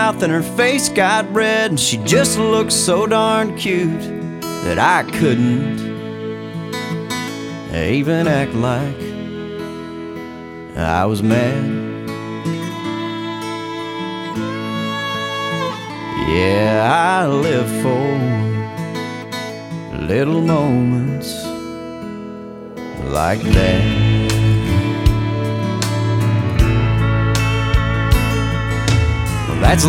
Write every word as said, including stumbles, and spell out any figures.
mouth and her face got red, and she just looked so darn cute that I couldn't even act like I was mad. Yeah, I live for little moments like that. That's